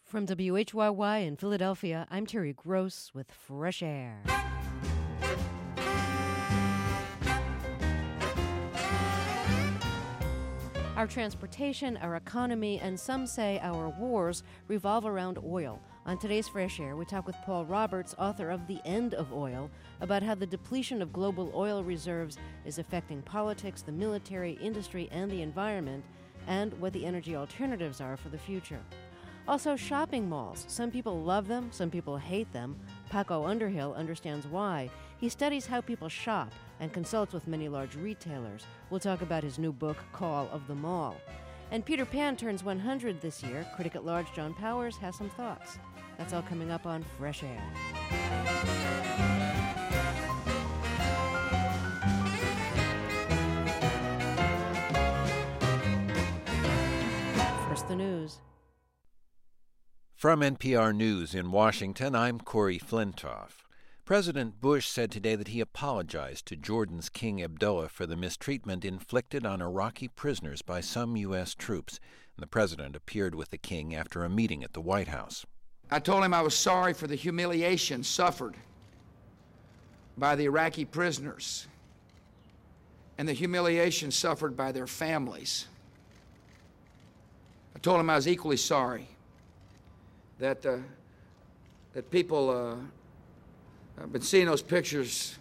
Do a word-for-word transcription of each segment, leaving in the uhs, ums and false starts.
From W H Y Y in Philadelphia, I'm Terry Gross with Fresh Air. Our transportation, our economy, and some say our wars revolve around oil. On today's Fresh Air, we talk with Paul Roberts, author of The End of Oil, about how the depletion of global oil reserves is affecting politics, the military, industry, and the environment, and what the energy alternatives are for the future. Also, shopping malls. Some people love them, some people hate them. Paco Underhill understands why. He studies how people shop and consults with many large retailers. We'll talk about his new book, Call of the Mall. And Peter Pan turns one hundred this year. Critic at large John Powers has some thoughts. That's all coming up on Fresh Air. First, the news. From N P R News in Washington, I'm Corey Flintoff. President Bush said today that he apologized to Jordan's King Abdullah for the mistreatment inflicted on Iraqi prisoners by some U S troops. And the president appeared with the king after a meeting at the White House. I told him I was sorry for the humiliation suffered by the Iraqi prisoners and the humiliation suffered by their families. I told him I was equally sorry that uh, that people uh, have been seeing those pictures,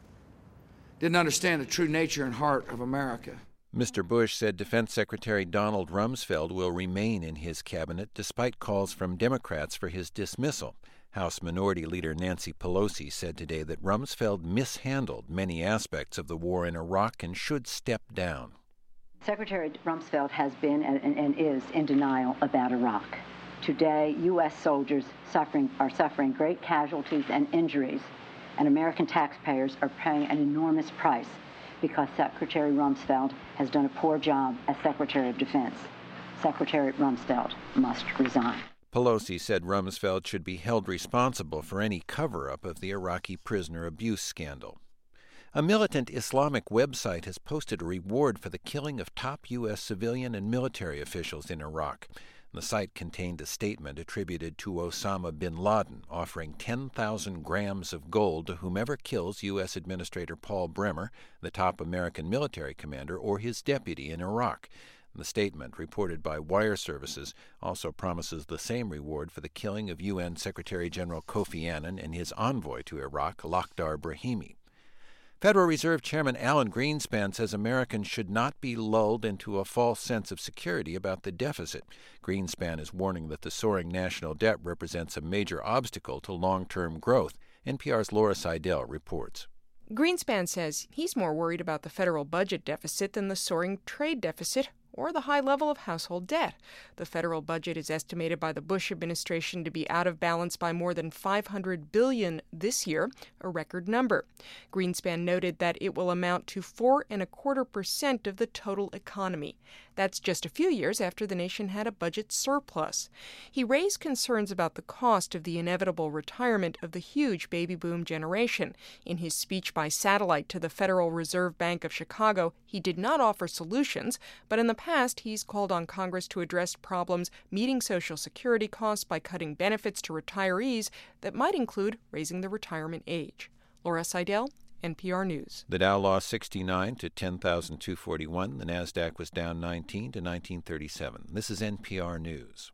didn't understand the true nature and heart of America. Mister Bush said Defense Secretary Donald Rumsfeld will remain in his cabinet despite calls from Democrats for his dismissal. House Minority Leader Nancy Pelosi said today that Rumsfeld mishandled many aspects of the war in Iraq and should step down. Secretary Rumsfeld has been and, and is in denial about Iraq. Today, U S soldiers suffering are suffering great casualties and injuries, and American taxpayers are paying an enormous price because Secretary Rumsfeld has done a poor job as Secretary of Defense. Secretary Rumsfeld must resign. Pelosi said Rumsfeld should be held responsible for any cover-up of the Iraqi prisoner abuse scandal. A militant Islamic website has posted a reward for the killing of top U S civilian and military officials in Iraq. The site contained a statement attributed to Osama bin Laden, offering ten thousand grams of gold to whomever kills U S Administrator Paul Bremer, the top American military commander, or his deputy in Iraq. The statement, reported by Wire Services, also promises the same reward for the killing of U N Secretary-General Kofi Annan and his envoy to Iraq, Lakhdar Brahimi. Federal Reserve Chairman Alan Greenspan says Americans should not be lulled into a false sense of security about the deficit. Greenspan is warning that the soaring national debt represents a major obstacle to long-term growth. N P R's Laura Seidel reports. Greenspan says he's more worried about the federal budget deficit than the soaring trade deficit or the high level of household debt. The federal budget is estimated by the Bush administration to be out of balance by more than five hundred billion dollars this year, a record number. Greenspan noted that it will amount to four and a quarter percent of the total economy. That's just a few years after the nation had a budget surplus. He raised concerns about the cost of the inevitable retirement of the huge baby boom generation. In his speech by satellite to the Federal Reserve Bank of Chicago, he did not offer solutions, but in the past, he's called on Congress to address problems meeting Social Security costs by cutting benefits to retirees that might include raising the retirement age. Laura Seidel, N P R News. The Dow lost sixty-nine to ten thousand two hundred forty-one. The Nasdaq was down nineteen to nineteen thirty-seven. This is N P R News.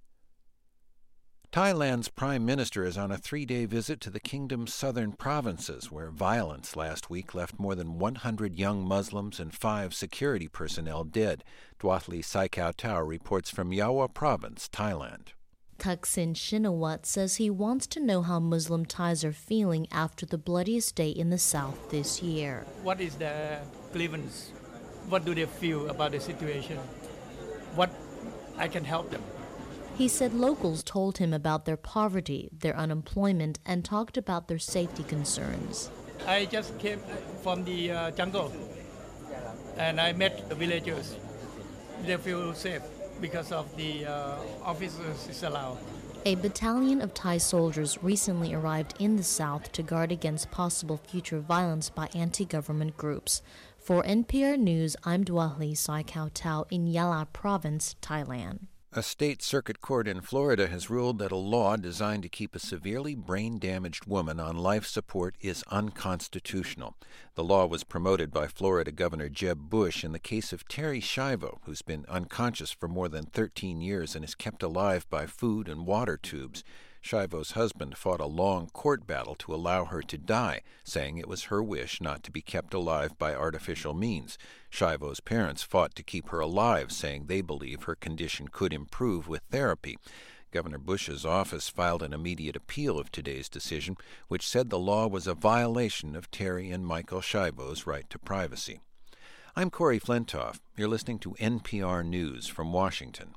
Thailand's prime minister is on a three-day visit to the kingdom's southern provinces, where violence last week left more than one hundred young Muslims and five security personnel dead. Dwathli Saikautau reports from Yawa Province, Thailand. Thaksin Shinawat says he wants to know how Muslim Thais are feeling after the bloodiest day in the south this year. What is the grievance? What do they feel about the situation? What I can help them? He said locals told him about their poverty, their unemployment, and talked about their safety concerns. I just came from the uh, jungle, and I met the villagers. They feel safe because of the uh, officers is allowed. A battalion of Thai soldiers recently arrived in the south to guard against possible future violence by anti-government groups. For N P R News, I'm Dwathli Saikautau in Yala Province, Thailand. A state circuit court in Florida has ruled that a law designed to keep a severely brain-damaged woman on life support is unconstitutional. The law was promoted by Florida Governor Jeb Bush in the case of Terri Schiavo, who's been unconscious for more than thirteen years and is kept alive by food and water tubes. Schiavo's husband fought a long court battle to allow her to die, saying it was her wish not to be kept alive by artificial means. Schiavo's parents fought to keep her alive, saying they believe her condition could improve with therapy. Governor Bush's office filed an immediate appeal of today's decision, which said the law was a violation of Terri and Michael Schiavo's right to privacy. I'm Corey Flintoff. You're listening to N P R News from Washington.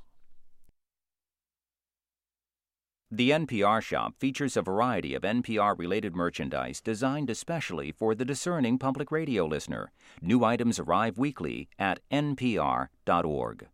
The N P R Shop features a variety of N P R-related merchandise designed especially for the discerning public radio listener. New items arrive weekly at N P R dot org.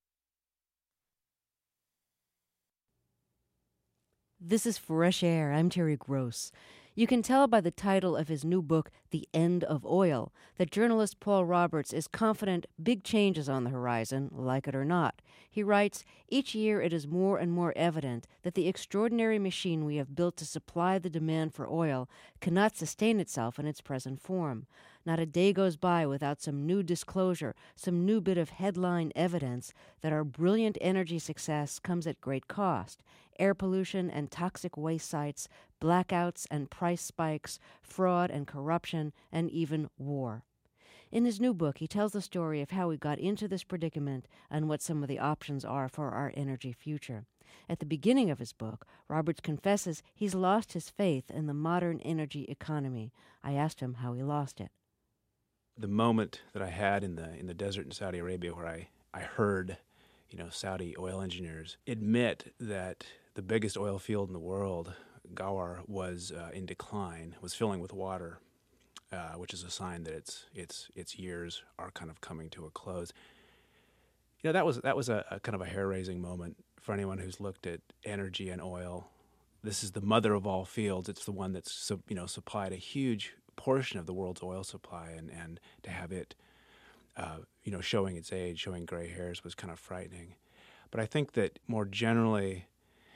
This is Fresh Air. I'm Terry Gross. You can tell by the title of his new book, The End of Oil, that journalist Paul Roberts is confident big change is on the horizon, like it or not. He writes, each year it is more and more evident that the extraordinary machine we have built to supply the demand for oil cannot sustain itself in its present form. Not a day goes by without some new disclosure, some new bit of headline evidence that our brilliant energy success comes at great cost. Air pollution and toxic waste sites, blackouts and price spikes, fraud and corruption, and even war. In his new book, he tells the story of how we got into this predicament and what some of the options are for our energy future. At the beginning of his book, Roberts confesses he's lost his faith in the modern energy economy. I asked him how he lost it. The moment that I had in the in the desert in Saudi Arabia where I, I heard, you know, Saudi oil engineers admit that the biggest oil field in the world, Ghawar, was uh, in decline, was filling with water, uh, which is a sign that its its its years are kind of coming to a close. You know, that was that was a, a kind of a hair-raising moment for anyone who's looked at energy and oil. This is the mother of all fields. It's the one that's, you know, supplied a huge portion of the world's oil supply, and, and to have it, uh, you know, showing its age, showing gray hairs was kind of frightening. But I think that more generally,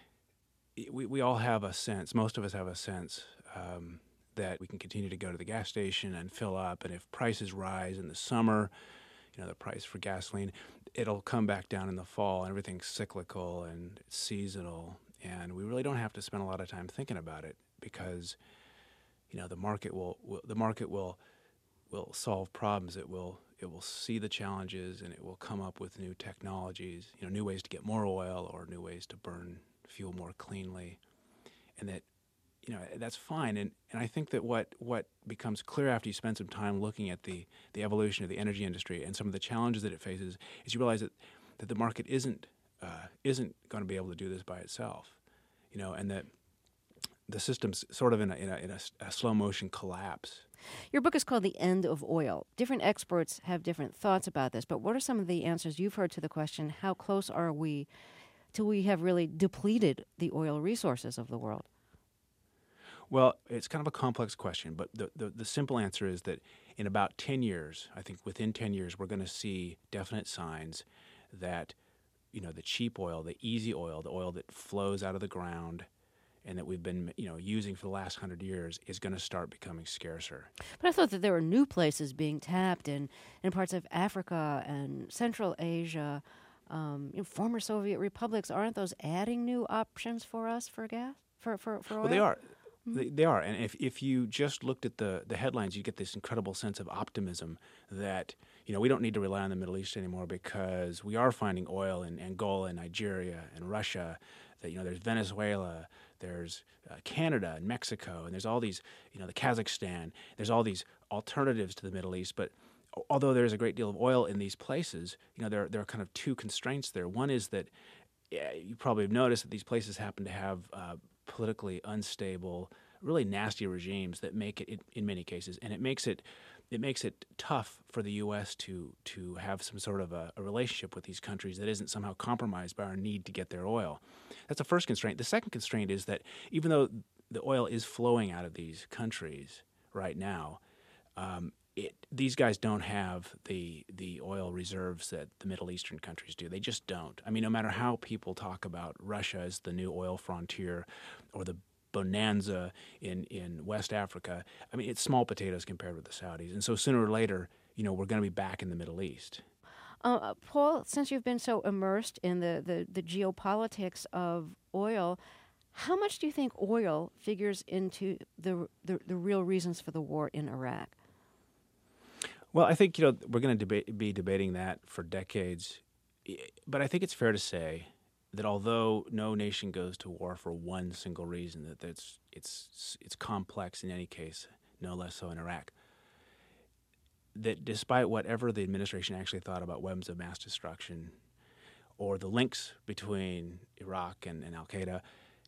we, we all have a sense, most of us have a sense um, that we can continue to go to the gas station and fill up, and if prices rise in the summer, you know, the price for gasoline, it'll come back down in the fall, and everything's cyclical and seasonal, and we really don't have to spend a lot of time thinking about it because you know, the market will, will the market will will solve problems. It will it will see the challenges, and it will come up with new technologies, you know, new ways to get more oil or new ways to burn fuel more cleanly, and that, you know, that's fine. And, and I think that what what becomes clear after you spend some time looking at the the evolution of the energy industry and some of the challenges that it faces is you realize that that the market isn't uh, isn't going to be able to do this by itself, you know, and that the system's sort of in a, in a, in a, a slow motion collapse. Your book is called The End of Oil. Different experts have different thoughts about this, but what are some of the answers you've heard to the question, how close are we till we have really depleted the oil resources of the world? Well, it's kind of a complex question, but the, the, the simple answer is that in about ten years, I think within ten years, we're going to see definite signs that, you know, the cheap oil, the easy oil, the oil that flows out of the ground and that we've been, you know, using for the last hundred years is going to start becoming scarcer. But I thought that there were new places being tapped in, in parts of Africa and Central Asia, um, you know, former Soviet republics. Aren't those adding new options for us for gas, for, for, for oil? Well, they are. Mm-hmm. They, they are. And if, if you just looked at the, the headlines, you get this incredible sense of optimism that, you know, we don't need to rely on the Middle East anymore because we are finding oil in Angola and Nigeria and Russia, that, you know, there's Venezuela, there's uh, Canada and Mexico, and there's all these, you know, the Kazakhstan, there's all these alternatives to the Middle East. But although there's a great deal of oil in these places, you know, there, there are kind of two constraints there. One is that yeah, you probably have noticed that these places happen to have uh, politically unstable, really nasty regimes that make it, in, in many cases, and it makes it it makes it tough for the U S to to have some sort of a, a relationship with these countries that isn't somehow compromised by our need to get their oil. That's the first constraint. The second constraint is that even though the oil is flowing out of these countries right now, um, it, these guys don't have the the oil reserves that the Middle Eastern countries do. They just don't. I mean, no matter how people talk about Russia as the new oil frontier or the bonanza in, in West Africa, I mean, it's small potatoes compared with the Saudis. And so sooner or later, you know, we're going to be back in the Middle East. Uh, Paul, since you've been so immersed in the, the, the geopolitics of oil, how much do you think oil figures into the, the, the real reasons for the war in Iraq? Well, I think, you know, we're going to deba- be debating that for decades. But I think it's fair to say that although no nation goes to war for one single reason, that it's it's it's complex in any case, no less so in Iraq, that despite whatever the administration actually thought about weapons of mass destruction or the links between Iraq and, and al-Qaeda,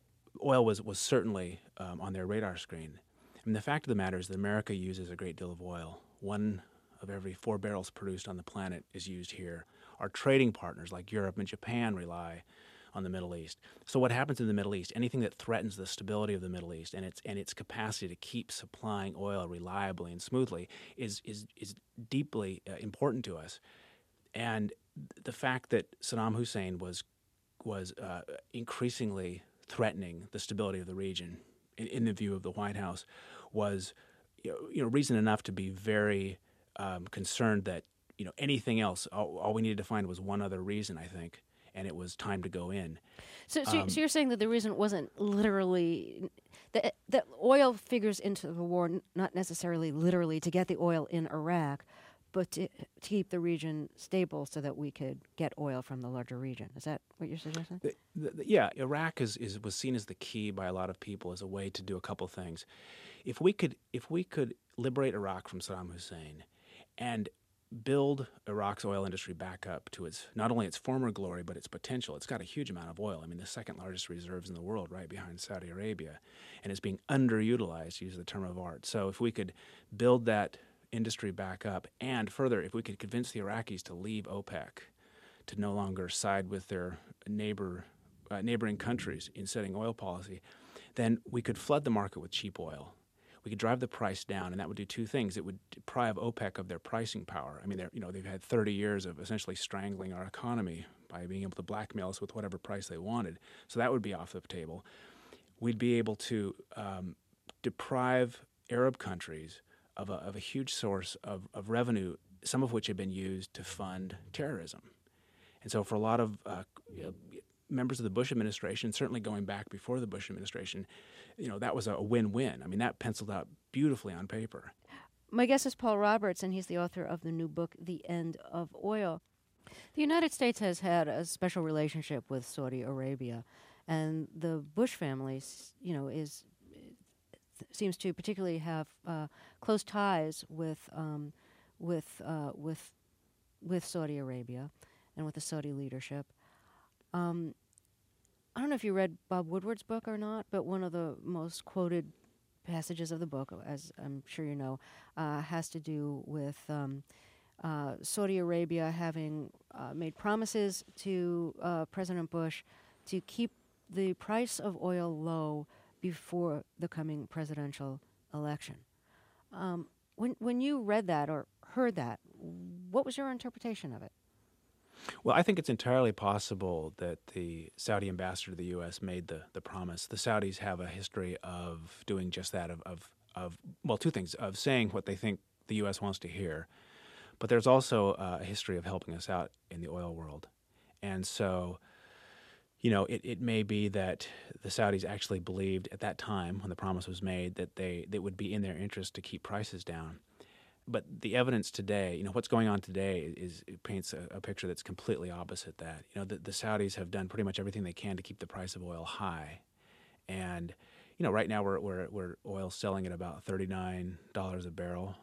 oil was, was certainly um, on their radar screen. I mean, the fact of the matter is that America uses a great deal of oil. One of every four barrels produced on the planet is used here. Our trading partners like Europe and Japan rely on the Middle East. So what happens in the Middle East, anything that threatens the stability of the Middle East and its and its capacity to keep supplying oil reliably and smoothly is is is deeply uh, important to us. And the fact that Saddam Hussein was was uh, increasingly threatening the stability of the region in, in the view of the White House was you know, you know reason enough to be very um, concerned that you know anything else, all, all we needed to find was one other reason, I think, and it was time to go in. So, so, um, so you're saying that the reason wasn't literally that that oil figures into the war, n- not necessarily literally to get the oil in Iraq, but to, to keep the region stable so that we could get oil from the larger region. Is that what you're suggesting? The, the, the, yeah, Iraq is, is was seen as the key by a lot of people as a way to do a couple things. If we could if we could liberate Iraq from Saddam Hussein and build Iraq's oil industry back up to its not only its former glory but its potential. It's got a huge amount of oil. I mean, the second largest reserves in the world, right behind Saudi Arabia, and it's being underutilized, to use the term of art. So if we could build that industry back up, and further, if we could convince the Iraqis to leave OPEC, to no longer side with their neighbor uh, neighboring countries in setting oil policy, then we could flood the market with cheap oil. We could drive the price down, and that would do two things. It would deprive OPEC of their pricing power. I mean, they're, you know, they've had thirty years of essentially strangling our economy by being able to blackmail us with whatever price they wanted. So that would be off the table. We'd be able to um, deprive Arab countries of a, of a huge source of, of revenue, some of which had been used to fund terrorism. And so for a lot of uh, you know, members of the Bush administration, certainly going back before the Bush administration, you know, that was a win-win. I mean, that penciled out beautifully on paper. My guest is Paul Roberts, and he's the author of the new book, The End of Oil. The United States has had a special relationship with Saudi Arabia, and the Bush family, you know, is seems to particularly have uh, close ties with um, with uh, with with Saudi Arabia and with the Saudi leadership. Um, I don't know if you read Bob Woodward's book or not, but one of the most quoted passages of the book, as I'm sure you know, uh, has to do with um, uh, Saudi Arabia having uh, made promises to uh, President Bush to keep the price of oil low before the coming presidential election. Um, when when you read that or heard that, what was your interpretation of it? Well, I think it's entirely possible that the Saudi ambassador to the U S made the, the promise. The Saudis have a history of doing just that, of, of, of, well, two things, of saying what they think the U S wants to hear. But there's also uh, a history of helping us out in the oil world. And so, you know, it, it may be that the Saudis actually believed at that time when the promise was made that they that it would be in their interest to keep prices down. But the evidence today, you know, what's going on today is it paints a, a picture that's completely opposite that. You know, the, the Saudis have done pretty much everything they can to keep the price of oil high. And, you know, right now we're we're, we're oil's selling at about thirty-nine dollars a barrel,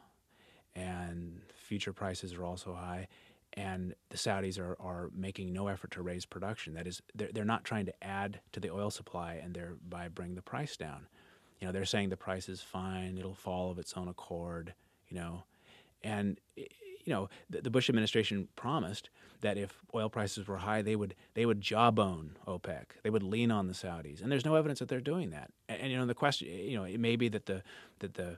and future prices are also high. And the Saudis are, are making no effort to raise production. That is, they're, they're not trying to add to the oil supply and thereby bring the price down. You know, they're saying the price is fine, it'll fall of its own accord, you know. And, you know, the, the Bush administration promised that if oil prices were high, they would they would jawbone OPEC. They would lean on the Saudis. And there's no evidence that they're doing that. And, and you know, the question, you know, it may be that the that the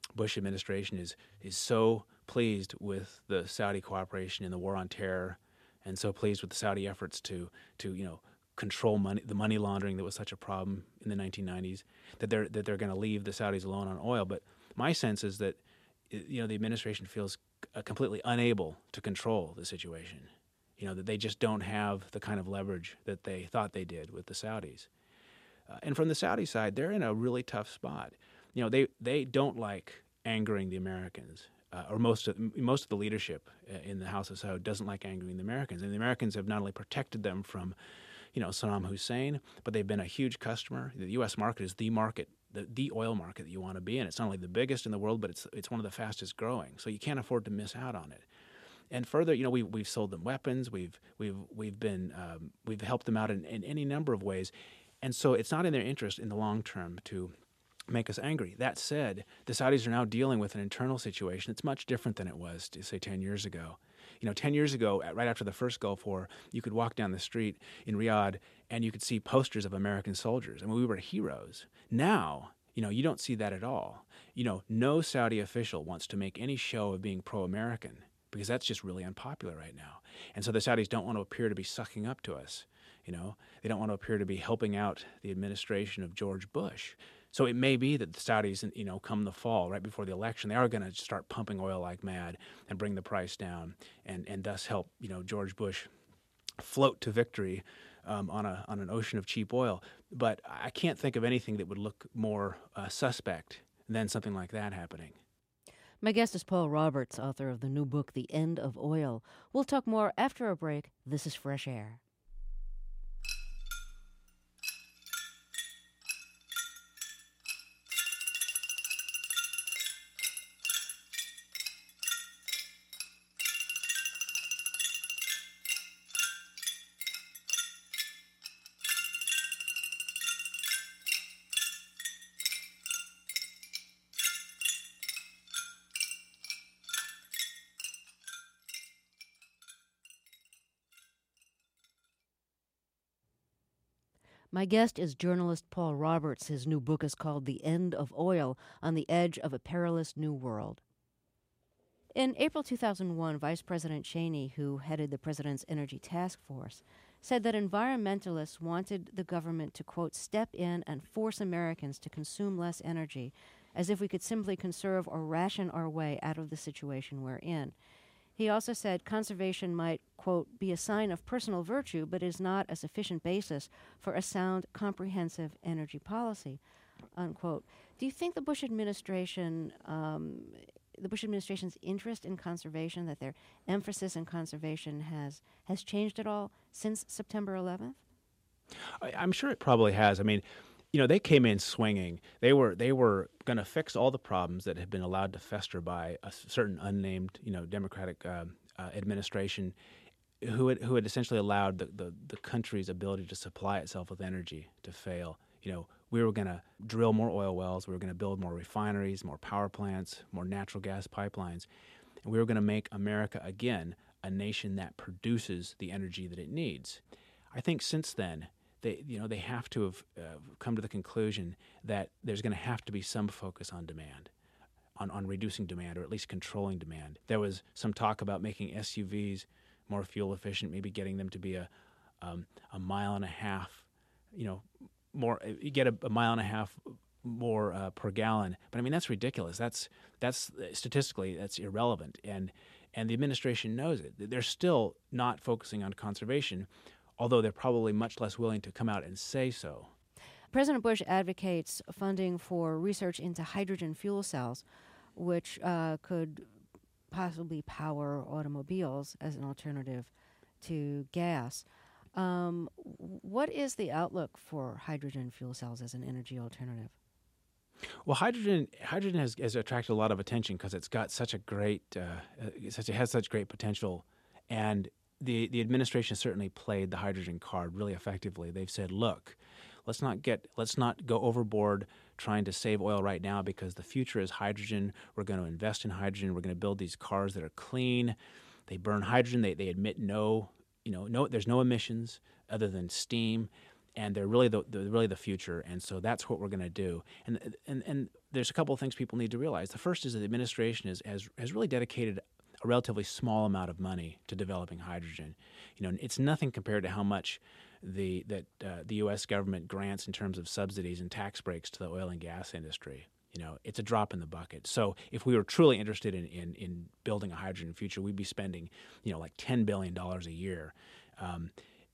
Bush administration is is so pleased with the Saudi cooperation in the war on terror, and so pleased with the Saudi efforts to to you know control money, the money laundering that was such a problem in the nineteen nineties, that they're that they're going to leave the Saudis alone on oil. But my sense is that you know the administration feels completely unable to control the situation. You know that they just don't have the kind of leverage that they thought they did with the Saudis. Uh, and from the Saudi side, they're in a really tough spot. You know, they, they don't like angering the Americans, uh, or most of most of the leadership in the House of Saud doesn't like angering the Americans. And the Americans have not only protected them from, you know, Saddam Hussein, but they've been a huge customer. The U S market is the market, the, the oil market that you want to be in. It's not only the biggest in the world, but it's it's one of the fastest growing. So you can't afford to miss out on it. And further, you know, we we've sold them weapons. We've we've we've been um, we've helped them out in, in any number of ways. And so it's not in their interest in the long term to make us angry. That said, the Saudis are now dealing with an internal situation that's much different than it was, say, ten years ago. You know, ten years ago, right after the first Gulf War, you could walk down the street in Riyadh and you could see posters of American soldiers. I mean, we were heroes. Now, you know, you don't see that at all. You know, no Saudi official wants to make any show of being pro-American because that's just really unpopular right now. And so the Saudis don't want to appear to be sucking up to us. You know, they don't want to appear to be helping out the administration of George Bush. So it may be that the Saudis, you know, come the fall, right before the election, they are going to start pumping oil like mad and bring the price down, and, and thus help, you know, George Bush float to victory um, on a on an ocean of cheap oil. But I can't think of anything that would look more uh, suspect than something like that happening. My guest is Paul Roberts, author of the new book, The End of Oil. We'll talk more after a break. This is Fresh Air. My guest is journalist Paul Roberts. His new book is called The End of Oil, On the Edge of a Perilous New World. In April two thousand one, Vice President Cheney, who headed the president's energy task force, said that environmentalists wanted the government to, quote, step in and force Americans to consume less energy, as if we could simply conserve or ration our way out of the situation we're in. He also said conservation might, quote, be a sign of personal virtue, but is not a sufficient basis for a sound, comprehensive energy policy, unquote. Do you think the Bush administration, um, the Bush administration's interest in conservation, that their emphasis in conservation has has changed at all since September eleventh? I, I'm sure it probably has. I mean, you know, they came in swinging. They were they were going to fix all the problems that had been allowed to fester by a certain unnamed, you know, Democratic uh, uh, administration, who had who had essentially allowed the, the the country's ability to supply itself with energy to fail. You know, we were going to drill more oil wells. We were going to build more refineries, more power plants, more natural gas pipelines, and we were going to make America again a nation that produces the energy that it needs. I think since then, They, you know, they have to have uh, come to the conclusion that there's going to have to be some focus on demand, on, on reducing demand, or at least controlling demand. There was some talk about making S U Vs more fuel efficient, maybe getting them to be a um, a mile and a half, you know, more. You get a, a mile and a half more uh, per gallon, but I mean that's ridiculous. That's that's statistically that's irrelevant, and and the administration knows it. They're still not focusing on conservation, although they're probably much less willing to come out and say so. President Bush advocates funding for research into hydrogen fuel cells, which uh, could possibly power automobiles as an alternative to gas. Um, what is the outlook for hydrogen fuel cells as an energy alternative? Well, hydrogen hydrogen has, has attracted a lot of attention because it's got such a great, uh, such it has such great potential, and the the administration certainly played the hydrogen card really effectively. They've said, look, let's not get let's not go overboard trying to save oil right now because the future is hydrogen. We're going to invest in hydrogen. We're going to build these cars that are clean. They burn hydrogen. They they emit no, you know, no. There's no emissions other than steam. and they're really the, the really the future. And so that's what we're going to do. And and and there's a couple of things people need to realize. The first is that the administration is, has has really dedicated a relatively small amount of money to developing hydrogen. You know, it's nothing compared to how much the that uh, the U S government grants in terms of subsidies and tax breaks to the oil and gas industry. You know, it's a drop in the bucket. So if we were truly interested in, in, in building a hydrogen future, we'd be spending, you know, like ten billion dollars a year. Um,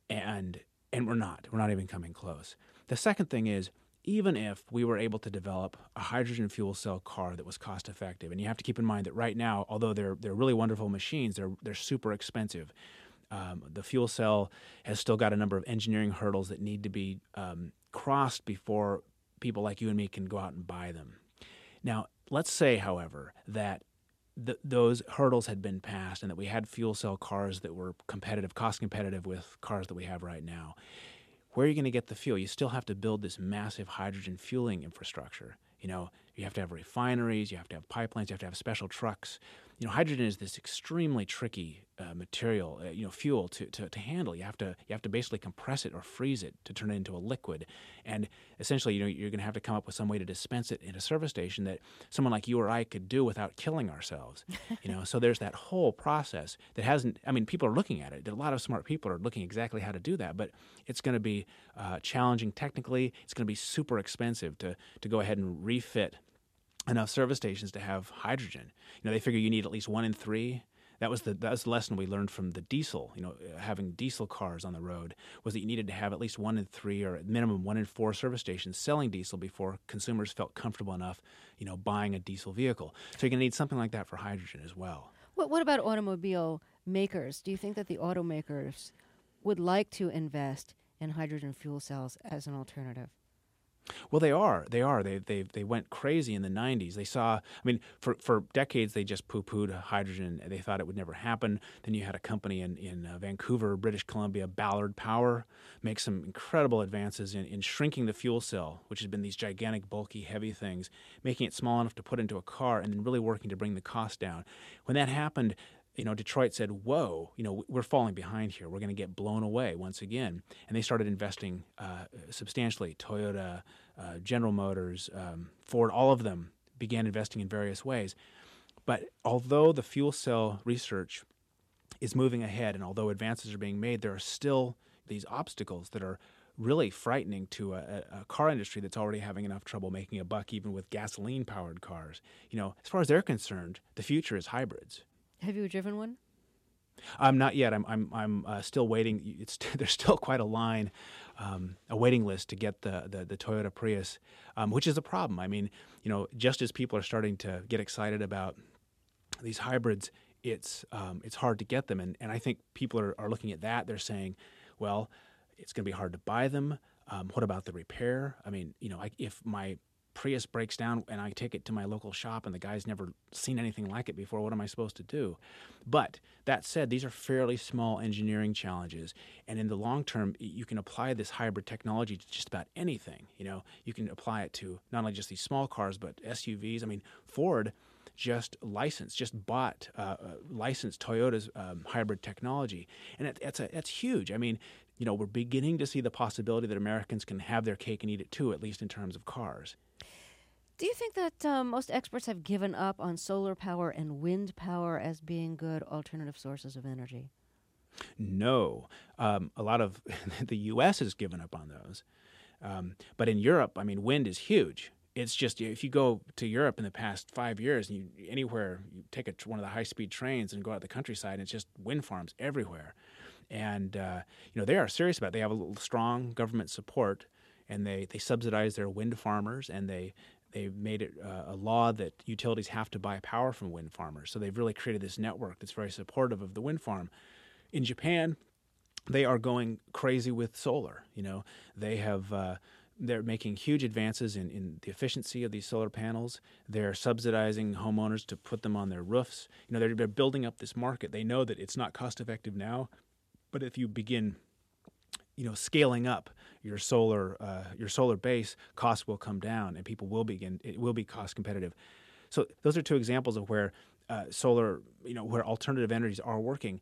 and and we're not. We're not even coming close. The second thing is, even if we were able to develop a hydrogen fuel cell car that was cost effective, and you have to keep in mind that right now, although they're they're really wonderful machines, they're they're super expensive. Um, the fuel cell has still got a number of engineering hurdles that need to be um, crossed before people like you and me can go out and buy them. Now, let's say, however, that th- those hurdles had been passed and that we had fuel cell cars that were competitive, cost competitive with cars that we have right now. Where are you going to get the fuel? You still have to build this massive hydrogen fueling infrastructure. You know, you have to have refineries, you have to have pipelines, you have to have special trucks. You know, hydrogen is this extremely tricky uh, material, uh, you know, fuel to, to, to handle. You have to you have to basically compress it or freeze it to turn it into a liquid. And essentially, you know, you're going to have to come up with some way to dispense it in a service station that someone like you or I could do without killing ourselves. You know, so there's that whole process that hasn't. I mean, people are looking at it. A lot of smart people are looking exactly how to do that, but it's going to be uh, challenging technically. It's going to be super expensive to to go ahead and refit enough service stations to have hydrogen. You know, they figure you need at least one in three. That was the that was the lesson we learned from the diesel. You know, having diesel cars on the road was that you needed to have at least one in three, or at minimum one in four service stations selling diesel before consumers felt comfortable enough, you know, buying a diesel vehicle. So you're going to need something like that for hydrogen as well. What What about automobile makers? Do you think that the automakers would like to invest in hydrogen fuel cells as an alternative? Well, they are. They are. They they they went crazy in the nineties. They saw. I mean, for for decades they just poo-pooed hydrogen. They thought it would never happen. Then you had a company in in uh, Vancouver, British Columbia, Ballard Power, make some incredible advances in in shrinking the fuel cell, which has been these gigantic, bulky, heavy things, making it small enough to put into a car, and then really working to bring the cost down. When that happened, you know, Detroit said, whoa, you know, we're falling behind here. We're going to get blown away once again. And they started investing uh, substantially. Toyota, uh, General Motors, um, Ford, all of them began investing in various ways. But although the fuel cell research is moving ahead and although advances are being made, there are still these obstacles that are really frightening to a, a car industry that's already having enough trouble making a buck even with gasoline-powered cars. You know, as far as they're concerned, the future is hybrids. Have you driven one? Um, not yet. I'm I'm I'm uh, still waiting. It's there's still quite a line, um, a waiting list to get the the, the Toyota Prius, um, which is a problem. I mean, you know, just as people are starting to get excited about these hybrids, it's um, it's hard to get them, and and I think people are, are looking at that. They're saying, well, it's going to be hard to buy them. Um, what about the repair? I mean, you know, I, if my Prius breaks down and I take it to my local shop and the guy's never seen anything like it before, what am I supposed to do? But that said, these are fairly small engineering challenges. And in the long term, you can apply this hybrid technology to just about anything. You know, you can apply it to not only just these small cars, but S U Vs. I mean, Ford just licensed, just bought, uh, licensed Toyota's um, hybrid technology. And it, it's, a, it's huge. I mean, you know, we're beginning to see the possibility that Americans can have their cake and eat it too, at least in terms of cars. Do you think that um, most experts have given up on solar power and wind power as being good alternative sources of energy? No. Um, a lot of the U S has given up on those. Um, but in Europe, I mean, wind is huge. It's just, if you go to Europe in the past five years, and you, anywhere, you take a, one of the high-speed trains and go out the countryside, and it's just wind farms everywhere. And, uh, you know, they are serious about it. They have a little strong government support, and they, they subsidize their wind farmers, and they They've made it uh, a law that utilities have to buy power from wind farmers. So they've really created this network that's very supportive of the wind farm. In Japan, they are going crazy with solar. You know, they have uh, they're making huge advances in, in the efficiency of these solar panels. They're subsidizing homeowners to put them on their roofs. You know, they're, they're building up this market. They know that it's not cost effective now, but if you begin you know, scaling up your solar uh, your solar base, costs will come down, and people will begin. It will be cost competitive. So those are two examples of where uh, solar, you know, where alternative energies are working.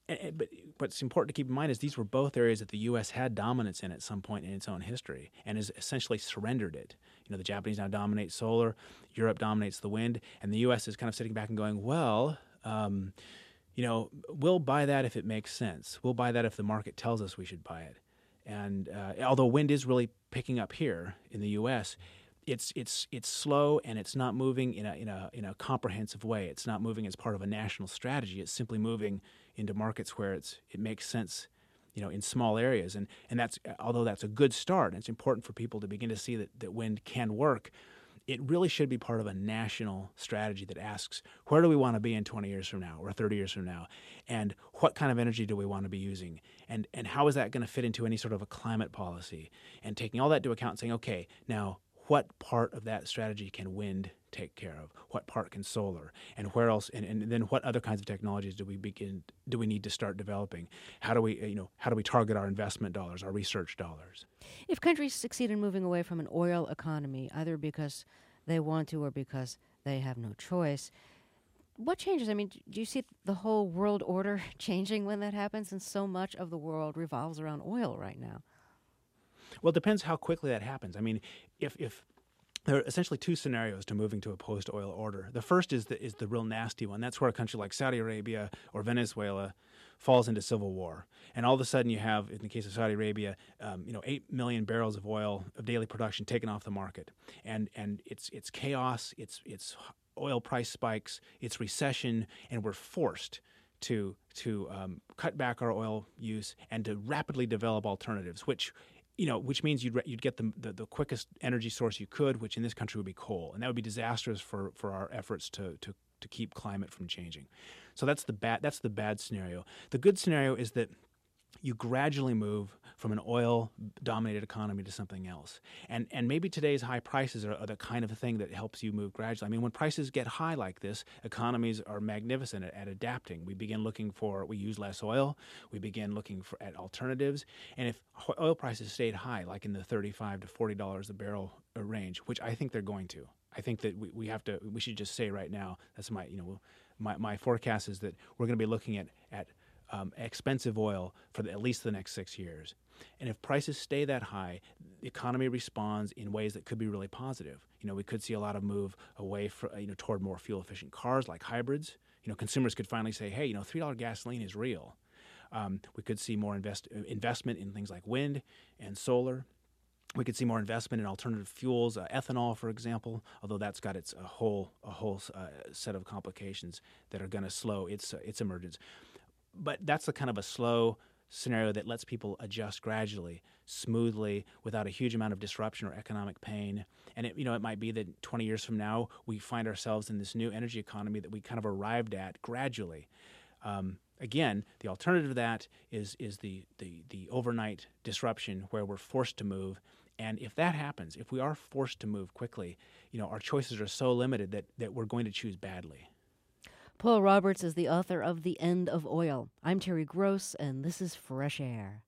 and, but what's important to keep in mind is these were both areas that the U S had dominance in at some point in its own history and has essentially surrendered it. You know, the Japanese now dominate solar, Europe dominates the wind, and the U S is kind of sitting back and going, well, um, you know, we'll buy that if it makes sense. We'll buy that if the market tells us we should buy it. And uh, although wind is really picking up here in the U S, it's it's it's slow and it's not moving in a in a in a comprehensive way. It's not moving as part of a national strategy. It's simply moving into markets where it's it makes sense, you know, in small areas. And and that's although that's a good start, and it's important for people to begin to see that, that wind can work. It really should be part of a national strategy that asks, where do we want to be in twenty years from now or thirty years from now? And what kind of energy do we want to be using? And and how is that going to fit into any sort of a climate policy? And taking all that into account and saying, okay, now what part of that strategy can wind take care of? What part can solar? And where else? And, and then what other kinds of technologies do we begin, do we need to start developing? How do we, you know, how do we target our investment dollars, our research dollars? If countries succeed in moving away from an oil economy, either because they want to or because they have no choice, what changes? I mean, do you see the whole world order changing when that happens? And so much of the world revolves around oil right now. Well, it depends how quickly that happens. I mean, if if there are essentially two scenarios to moving to a post-oil order. The first is the is the real nasty one. That's where a country like Saudi Arabia or Venezuela falls into civil war, and all of a sudden you have, in the case of Saudi Arabia, um, you know, eight million barrels of oil of daily production taken off the market, and and it's it's chaos, it's it's oil price spikes, it's recession, and we're forced to to um, cut back our oil use and to rapidly develop alternatives, which you know, which means you'd you'd get the, the the quickest energy source you could, which in this country would be coal, and that would be disastrous for, for our efforts to, to to keep climate from changing. So that's the bad that's the bad scenario. The good scenario is that you gradually move from an oil-dominated economy to something else. And and maybe today's high prices are, are the kind of thing that helps you move gradually. I mean, when prices get high like this, economies are magnificent at, at adapting. We begin looking for, we use less oil, we begin looking for at alternatives. And if oil prices stayed high, like in the thirty-five to forty dollars a barrel range, which I think they're going to, I think that we, we have to, we should just say right now, that's my, you know, my, my forecast is that we're going to be looking at, at Um, expensive oil for the, at least the next six years. And if prices stay that high, the economy responds in ways that could be really positive. You know, we could see a lot of move away from, you know, toward more fuel-efficient cars like hybrids. You know, consumers could finally say, hey, you know, three dollar gasoline is real. Um, we could see more invest, investment in things like wind and solar. We could see more investment in alternative fuels, uh, ethanol, for example, although that's got its a whole a whole uh, set of complications that are going to slow its uh, its emergence. But that's a kind of a slow scenario that lets people adjust gradually, smoothly, without a huge amount of disruption or economic pain. And it, you know, it might be that twenty years from now we find ourselves in this new energy economy that we kind of arrived at gradually. Um, again, the alternative to that is is the, the the overnight disruption where we're forced to move. And if that happens, if we are forced to move quickly, you know, our choices are so limited that that we're going to choose badly. Paul Roberts is the author of The End of Oil. I'm Terry Gross, and this is Fresh Air.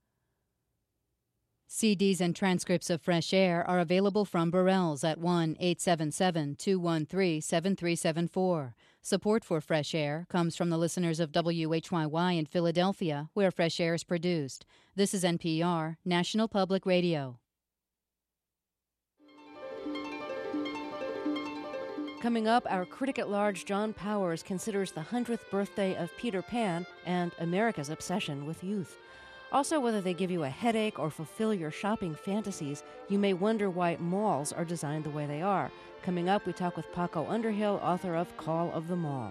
C Ds and transcripts of Fresh Air are available from Burrell's at one eight seven seven, two one three, seven three seven four. Support for Fresh Air comes from the listeners of W H Y Y in Philadelphia, where Fresh Air is produced. This is N P R, National Public Radio. Coming up, our critic at large, John Powers, considers the hundredth birthday of Peter Pan and America's obsession with youth. Also, whether they give you a headache or fulfill your shopping fantasies, you may wonder why malls are designed the way they are. Coming up, we talk with Paco Underhill, author of Call of the Mall.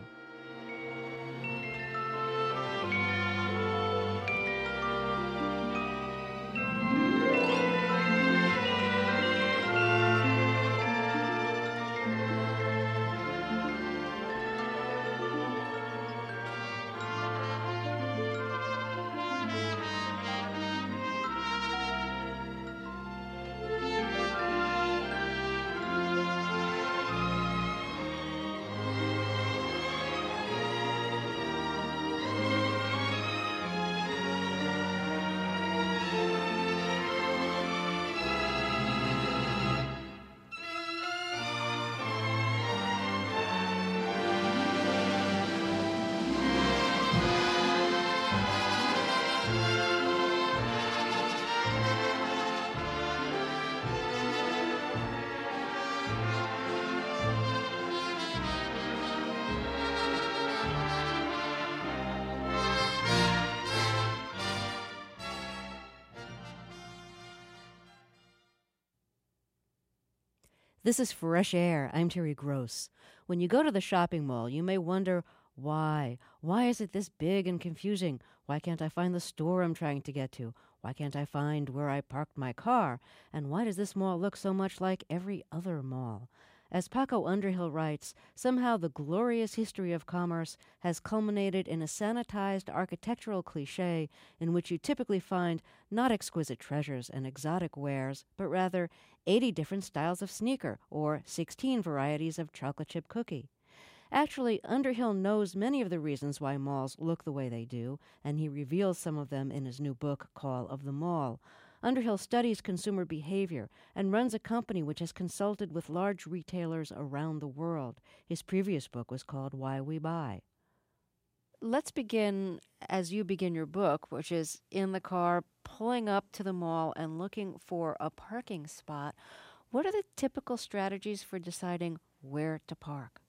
This is Fresh Air. I'm Terry Gross. When you go to the shopping mall, you may wonder, why? Why is it this big and confusing? Why can't I find the store I'm trying to get to? Why can't I find where I parked my car? And why does this mall look so much like every other mall? As Paco Underhill writes, somehow the glorious history of commerce has culminated in a sanitized architectural cliché in which you typically find not exquisite treasures and exotic wares, but rather eighty different styles of sneaker or sixteen varieties of chocolate chip cookie. Actually, Underhill knows many of the reasons why malls look the way they do, and he reveals some of them in his new book, Call of the Mall. Underhill studies consumer behavior and runs a company which has consulted with large retailers around the world. His previous book was called Why We Buy. Let's begin as you begin your book, which is in the car, pulling up to the mall and looking for a parking spot. What are the typical strategies for deciding where to park?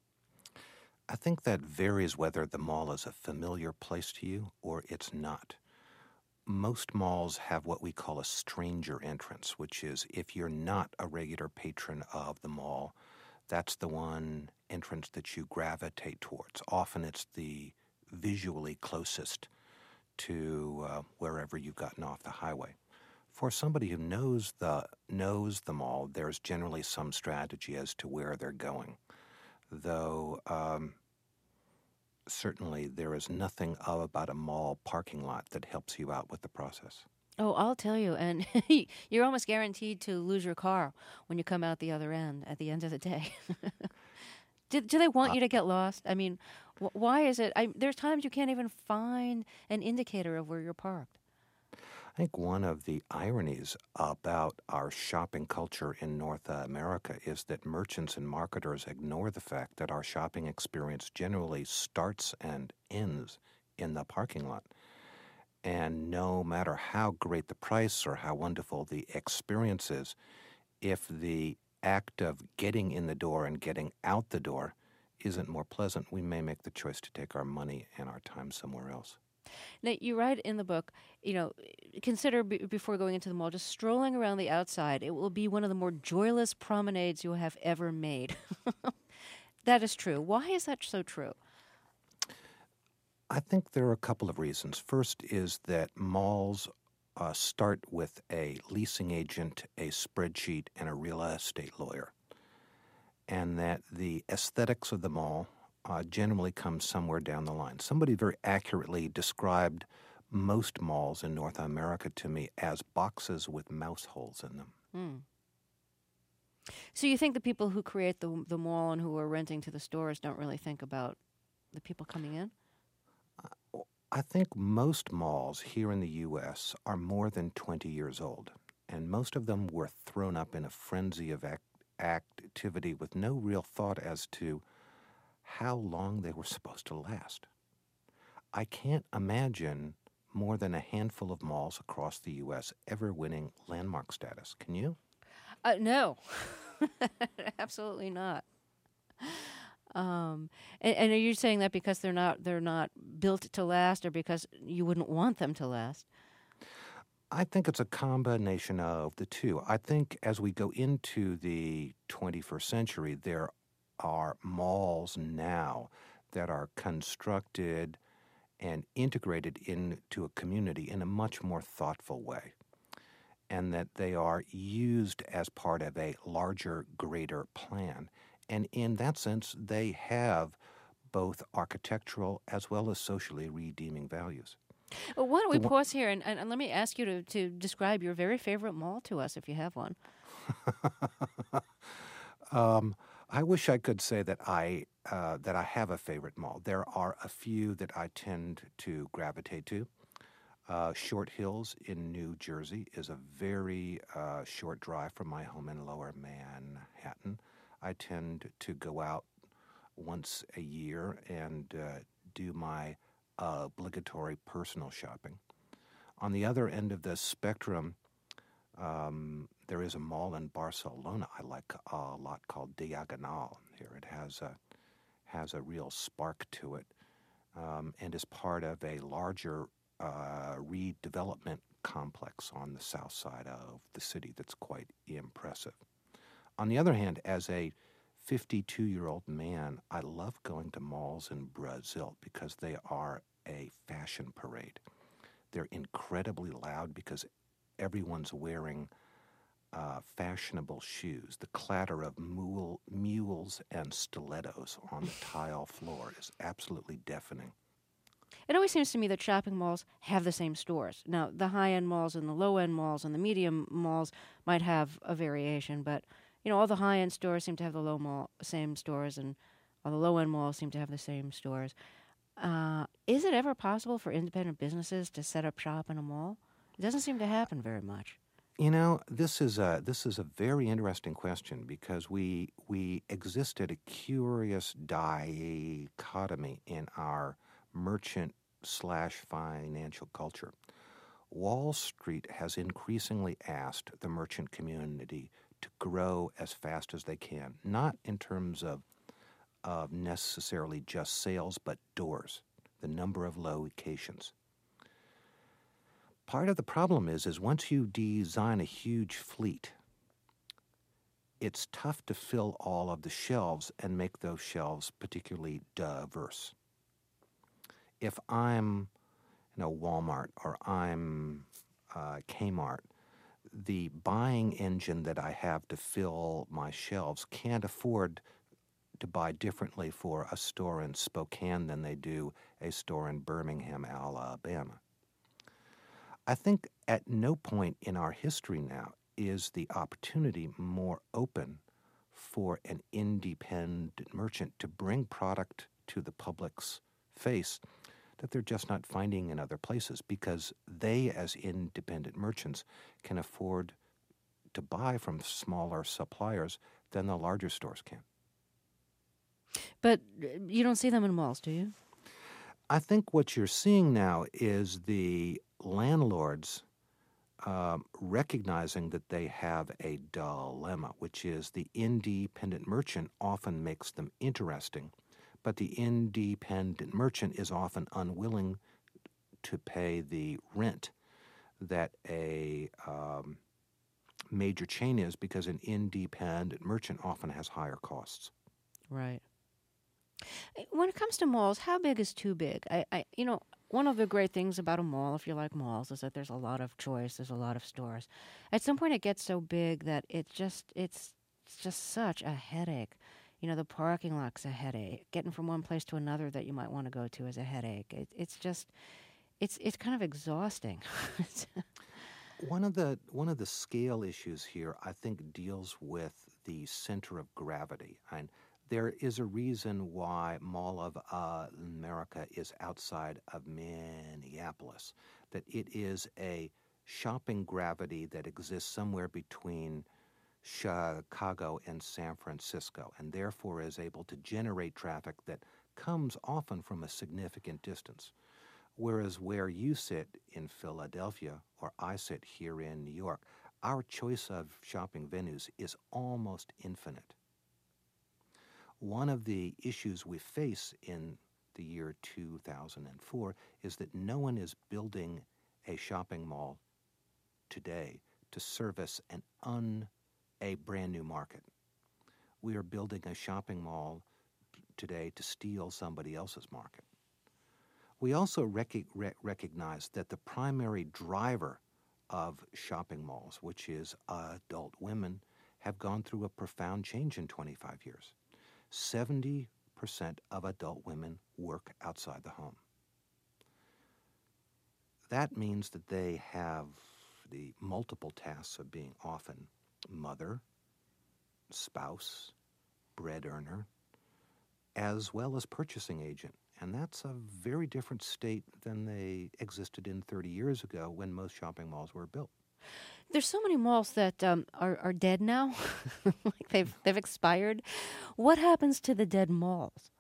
I think that varies whether the mall is a familiar place to you or it's not. Most malls have what we call a stranger entrance, which is if you're not a regular patron of the mall, that's the one entrance that you gravitate towards. Often it's the visually closest to uh, wherever you've gotten off the highway. For somebody who knows the knows the mall, there's generally some strategy as to where they're going, though um, certainly there is nothing about a mall parking lot that helps you out with the process. Oh, I'll tell you, and you're almost guaranteed to lose your car when you come out the other end at the end of the day. do, do they want uh, you to get lost? I mean, wh- why is it? I, there's times you can't even find an indicator of where you're parked. I think one of the ironies about our shopping culture in North America is that merchants and marketers ignore the fact that our shopping experience generally starts and ends in the parking lot. And no matter how great the price or how wonderful the experience is, if the act of getting in the door and getting out the door isn't more pleasant, we may make the choice to take our money and our time somewhere else. Now, you write in the book, you know, consider b- before going into the mall, just strolling around the outside. It will be one of the more joyless promenades you have ever made. That is true. Why is that so true? I think there are a couple of reasons. First is that malls uh, start with a leasing agent, a spreadsheet, and a real estate lawyer, and that the aesthetics of the mall Uh, generally comes somewhere down the line. Somebody very accurately described most malls in North America to me as boxes with mouse holes in them. Mm. So you think the people who create the the mall and who are renting to the stores don't really think about the people coming in? Uh, I think most malls here in the U S are more than twenty years old, and most of them were thrown up in a frenzy of act- activity with no real thought as to how long they were supposed to last. I can't imagine more than a handful of malls across the U S ever winning landmark status. Can you? Uh, no, absolutely not. Um, and, and are you saying that because they're not they're not built to last, or because you wouldn't want them to last? I think it's a combination of the two. I think as we go into the twenty-first century, there are malls now that are constructed and integrated into a community in a much more thoughtful way, and that they are used as part of a larger, greater plan. And in that sense, they have both architectural as well as socially redeeming values. Well, why don't we the pause here and, and, and let me ask you to, to describe your very favorite mall to us, if you have one. um, I wish I could say that I uh, that I have a favorite mall. There are a few that I tend to gravitate to. Uh, Short Hills in New Jersey is a very uh, short drive from my home in Lower Manhattan. I tend to go out once a year and uh, do my uh, obligatory personal shopping. On the other end of the spectrum, Um, there is a mall in Barcelona I like a lot called Diagonal. Here it has a has a real spark to it, um, and is part of a larger uh, redevelopment complex on the south side of the city that's quite impressive. On the other hand, as a fifty-two-year-old man, I love going to malls in Brazil because they are a fashion parade. They're incredibly loud because everyone's wearing uh, fashionable shoes. The clatter of mule, mules and stilettos on the tile floor is absolutely deafening. It always seems to me that shopping malls have the same stores. Now, the high-end malls and the low-end malls and the medium malls might have a variation, but, you know, all the high-end stores seem to have the low mall, same stores, and all the low-end malls seem to have the same stores. Uh, is it ever possible for independent businesses to set up shop in a mall? It doesn't seem to happen very much. You know, this is a this is a very interesting question because we we exist at a curious dichotomy in our merchant slash financial culture. Wall Street has increasingly asked the merchant community to grow as fast as they can, not in terms of of necessarily just sales, but doors, the number of locations. Part of the problem is, is once you design a huge fleet, it's tough to fill all of the shelves and make those shelves particularly diverse. If I'm, you know, Walmart or I'm uh, Kmart, the buying engine that I have to fill my shelves can't afford to buy differently for a store in Spokane than they do a store in Birmingham, Alabama. I think at no point in our history now is the opportunity more open for an independent merchant to bring product to the public's face that they're just not finding in other places because they, as independent merchants, can afford to buy from smaller suppliers than the larger stores can. But you don't see them in malls, do you? I think what you're seeing now is the landlords um, recognizing that they have a dilemma, which is the independent merchant often makes them interesting, but the independent merchant is often unwilling to pay the rent that a um, major chain is because an independent merchant often has higher costs. Right. When it comes to malls, how big is too big? I, I, you know, one of the great things about a mall, if you like malls, is that there's a lot of choice. There's a lot of stores. At some point, it gets so big that it just it's, it's just such a headache. You know, the parking lot's a headache. Getting from one place to another that you might want to go to is a headache. It, it's just, it's it's kind of exhausting. One of the one of the scale issues here, I think, deals with the center of gravity. And there is a reason why Mall of uh, America is outside of Minneapolis, that it is a shopping gravity that exists somewhere between Chicago and San Francisco, and therefore is able to generate traffic that comes often from a significant distance. Whereas where you sit in Philadelphia, or I sit here in New York, our choice of shopping venues is almost infinite. One of the issues we face in the year two thousand four is that no one is building a shopping mall today to service an un, a brand new market. We are building a shopping mall today to steal somebody else's market. We also rec- rec- recognize that the primary driver of shopping malls, which is adult women, have gone through a profound change in twenty-five years. seventy percent of adult women work outside the home. That means that they have the multiple tasks of being often mother, spouse, bread earner, as well as purchasing agent. And that's a very different state than they existed in thirty years ago when most shopping malls were built. There's so many malls that um, are are dead now, like they've they've expired. What happens to the dead malls?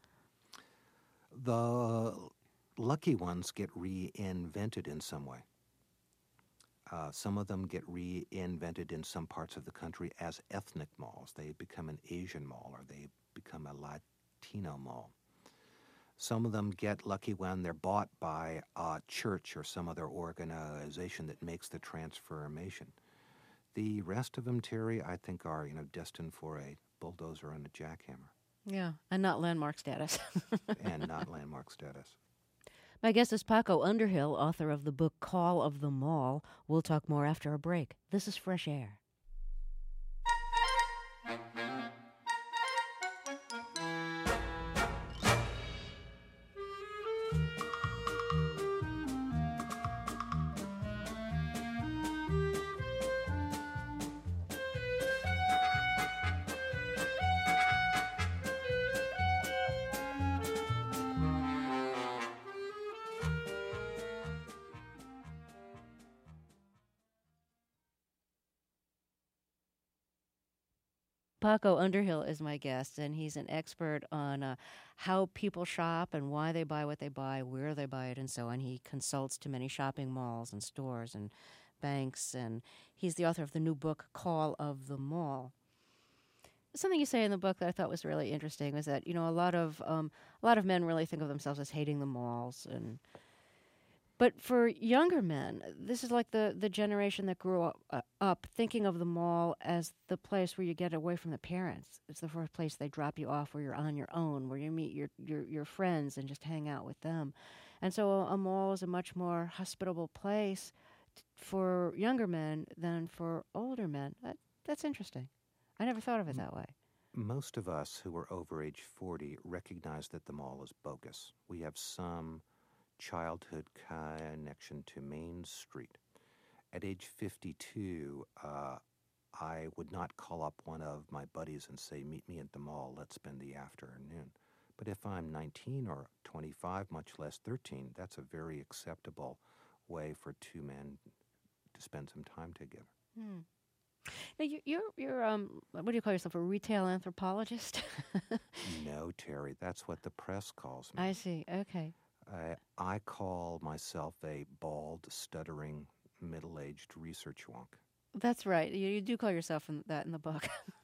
The lucky ones get reinvented in some way. Uh, some of them get reinvented in some parts of the country as ethnic malls. They become an Asian mall or they become a Latino mall. Some of them get lucky when they're bought by a church or some other organization that makes the transformation. The rest of them, Terry, I think are, you know, destined for a bulldozer and a jackhammer. Yeah, and not landmark status. And not landmark status. My guest is Paco Underhill, author of the book Call of the Mall. We'll talk more after a break. This is Fresh Air. Paco Underhill is my guest, and he's an expert on uh, how people shop and why they buy what they buy, where they buy it, and so on. He consults to many shopping malls and stores and banks, and he's the author of the new book, Call of the Mall. Something you say in the book that I thought was really interesting was that, you know, a lot of um, a lot of men really think of themselves as hating the malls, and but for younger men, this is like the, the generation that grew up, uh, up thinking of the mall as the place where you get away from the parents. It's the first place they drop you off where you're on your own, where you meet your, your, your friends and just hang out with them. And so a, a mall is a much more hospitable place t- for younger men than for older men. That, that's interesting. I never thought of it that way. Most of us who are over age forty recognize that the mall is bogus. We have some childhood connection to Main Street. At age fifty-two, uh, I would not call up one of my buddies and say, meet me at the mall, let's spend the afternoon. But if I'm nineteen or twenty-five, much less thirteen, that's a very acceptable way for two men to spend some time together. Hmm. Now, you, you're, you're um, what do you call yourself, a retail anthropologist? No, Terry, that's what the press calls me. I see, okay. Uh, I call myself a bald, stuttering, middle-aged research wonk. That's right. You, you do call yourself in, that in the book.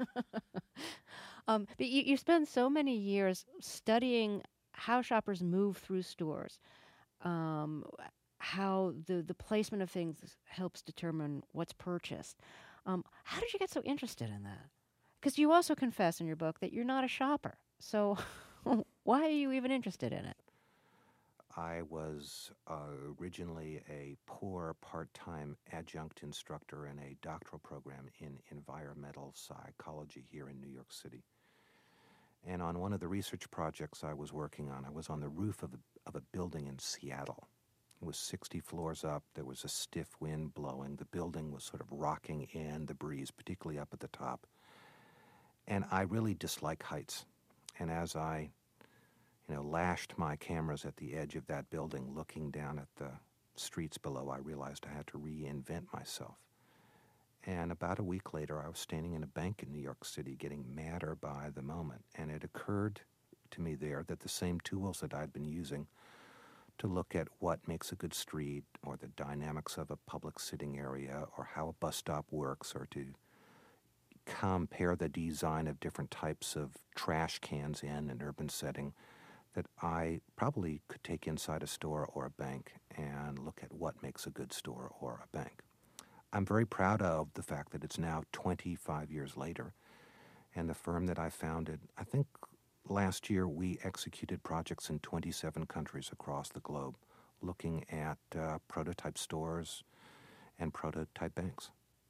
um, but you, you spend so many years studying how shoppers move through stores, um, how the, the placement of things helps determine what's purchased. Um, how did you get so interested in that? Because you also confess in your book that you're not a shopper. So why are you even interested in it? I was uh, originally a poor part-time adjunct instructor in a doctoral program in environmental psychology here in New York City. And on one of the research projects I was working on, I was on the roof of a, of a building in Seattle. It was sixty floors up. There was a stiff wind blowing. The building was sort of rocking in the breeze, particularly up at the top. And I really dislike heights. And as I you know, lashed my cameras at the edge of that building, looking down at the streets below, I realized I had to reinvent myself. And about a week later, I was standing in a bank in New York City getting madder by the moment. And it occurred to me there that the same tools that I'd been using to look at what makes a good street or the dynamics of a public sitting area or how a bus stop works or to compare the design of different types of trash cans in an urban setting, that I probably could take inside a store or a bank and look at what makes a good store or a bank. I'm very proud of the fact that it's now twenty-five years later, and the firm that I founded, I think last year we executed projects in twenty-seven countries across the globe, looking at uh, prototype stores and prototype banks.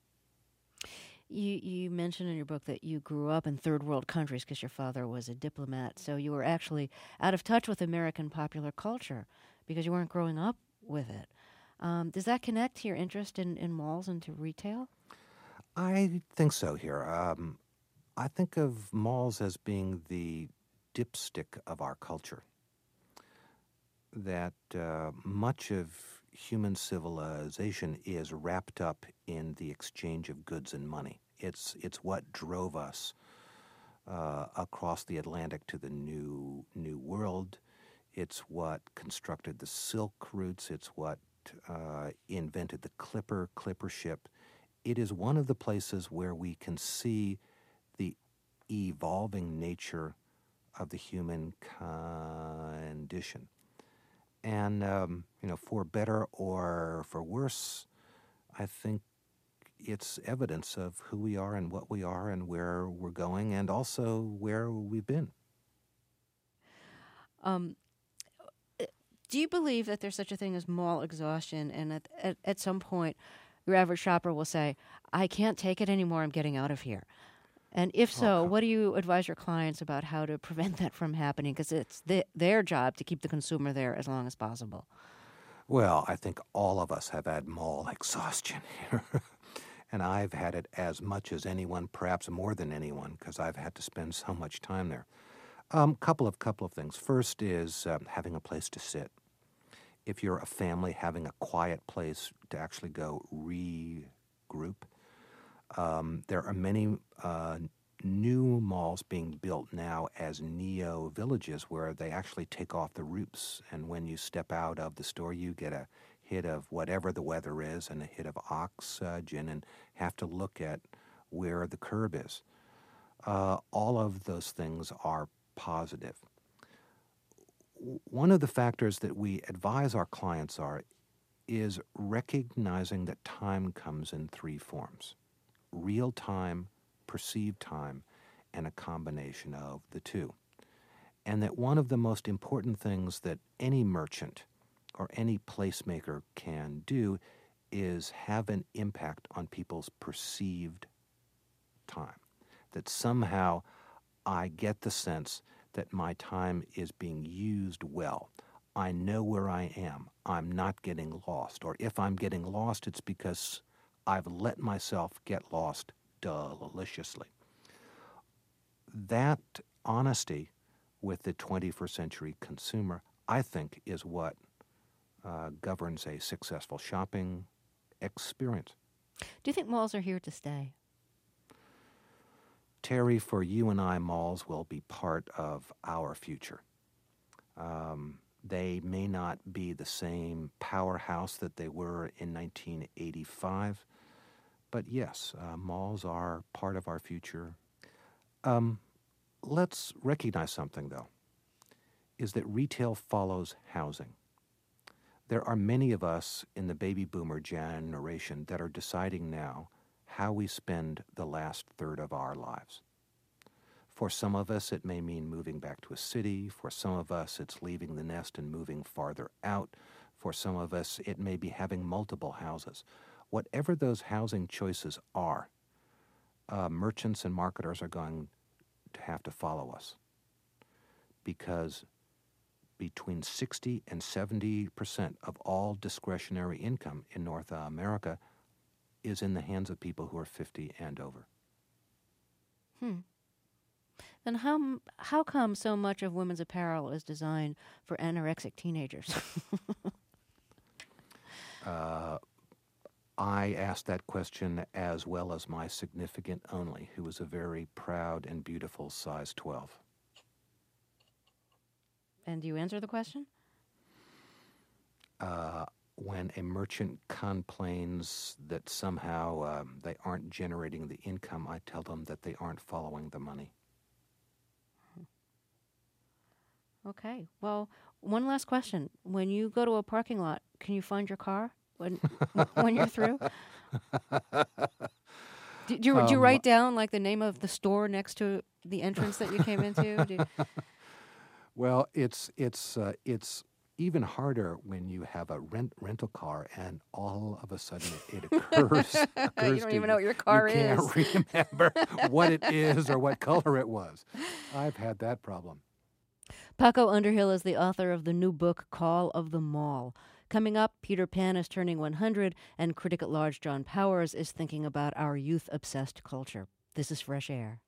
You you mentioned in your book that you grew up in third world countries because your father was a diplomat, so you were actually out of touch with American popular culture because you weren't growing up with it. Um, does that connect to your interest in, in malls and to retail? I think so here. Um, I think of malls as being the dipstick of our culture, that uh, much of human civilization is wrapped up in the exchange of goods and money. It's it's what drove us uh, across the Atlantic to the new new world. It's what constructed the Silk routes. It's what uh, invented the clipper clipper ship. It is one of the places where we can see the evolving nature of the human condition. And, um, you know, for better or for worse, I think it's evidence of who we are and what we are and where we're going and also where we've been. Um, do you believe that there's such a thing as mall exhaustion, and at, at, at some point your average shopper will say, I can't take it anymore, I'm getting out of here? And if so, what do you advise your clients about how to prevent that from happening? Because it's the, their job to keep the consumer there as long as possible. Well, I think all of us have had mall exhaustion here. And I've had it as much as anyone, perhaps more than anyone, because I've had to spend so much time there. Um, couple of couple of things. First is um, having a place to sit. If you're a family, having a quiet place to actually go regroup. Um, there are many uh, new malls being built now as neo-villages where they actually take off the roofs, and when you step out of the store, you get a hit of whatever the weather is and a hit of oxygen and have to look at where the curb is. Uh, all of those things are positive. One of the factors that we advise our clients are is recognizing that time comes in three forms: real time, perceived time, and a combination of the two. And that one of the most important things that any merchant or any placemaker can do is have an impact on people's perceived time. That somehow I get the sense that my time is being used well. I know where I am. I'm not getting lost. Or if I'm getting lost, it's because I've let myself get lost deliciously. That honesty with the twenty-first century consumer, I think, is what uh, governs a successful shopping experience. Do you think malls are here to stay? Terry, for you and I, malls will be part of our future. Um, they may not be the same powerhouse that they were in nineteen eighty-five, but yes, uh, malls are part of our future. Um, let's recognize something, though, is that retail follows housing. There are many of us in the baby boomer generation that are deciding now how we spend the last third of our lives. For some of us, it may mean moving back to a city. For some of us, it's leaving the nest and moving farther out. For some of us, it may be having multiple houses. Whatever those housing choices are, uh, merchants and marketers are going to have to follow us, because between sixty and seventy percent of all discretionary income in North America is in the hands of people who are fifty and over. Hmm. Then how how come so much of women's apparel is designed for anorexic teenagers? uh, I asked that question as well as my significant only, who was a very proud and beautiful size twelve. And do you answer the question? Uh, when a merchant complains that somehow um, they aren't generating the income, I tell them that they aren't following the money. Okay. Well, one last question. When you go to a parking lot, can you find your car when when you're through? Do, do, you, um, do you write down like the name of the store next to the entrance that you came into? Do you... Well, it's it's uh, it's even harder when you have a rent rental car and all of a sudden it, it occurs. occurs you don't to even know what your car you is. You can't remember what it is or what color it was. I've had that problem. Paco Underhill is the author of the new book, Call of the Mall. Coming up, Peter Pan is turning one hundred, and critic-at-large John Powers is thinking about our youth-obsessed culture. This is Fresh Air.